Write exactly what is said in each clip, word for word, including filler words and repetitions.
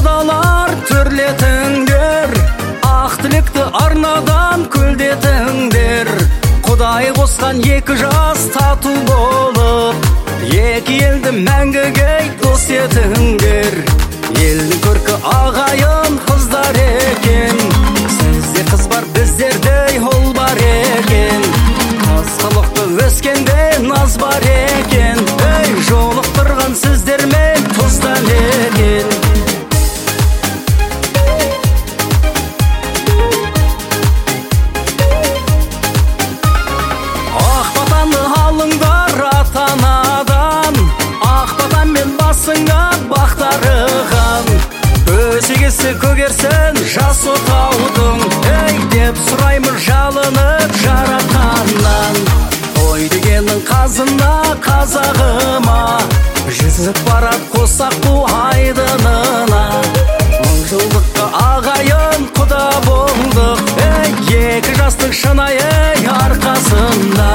құдалар түрлетіңдер, ақ тілекті арнадан көлдетіңдер. Құдай қосқан екі жас тату болып, екі елді мәңгіге дос етіңдер. Елдің көркі ағайын қыздар екен, сізде қыз бар, біздердей ұл бар екен. Қызғылықты өскенде наз бар екен, ей жолықтырған сіздермен тұздан екен. Ақ батаны алыңдар ата-анадан, ақ батанмен басыңа бақтарыған. Өсегесі көгерсін жас отаудың, ей деп сұраймыз жалынып жаратқаннан. Той дегеннің қазына қазағыма, жүзіп барат қосақ бұ айдынына. Мың жылдыққа ағайын құда болдық, ей екі жастың шынайы арқасында.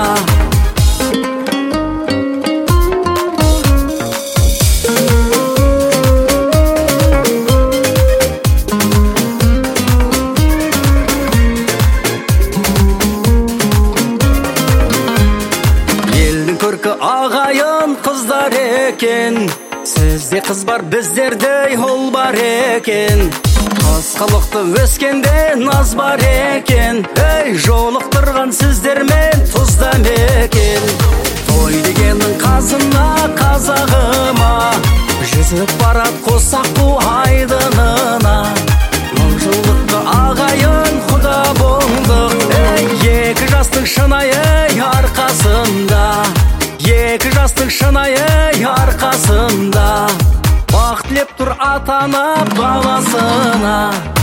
Көркі ағайын қыздар екен, сізде қыз бар, біздердей ұл бар екен. Қызғылықты өскенде наз бар екен, ей жолықтырған сіздермен тұзда мекен. Той дегеннің қазына қазағыма, жүзіп барат қосақ бұ айдынына. Мың жылдыққа ағайын құда болдық, ей екі жастың шынайы арқасында. Екі жастың шынайы арқасында, бақ тілеп тұр ата-ана баласына.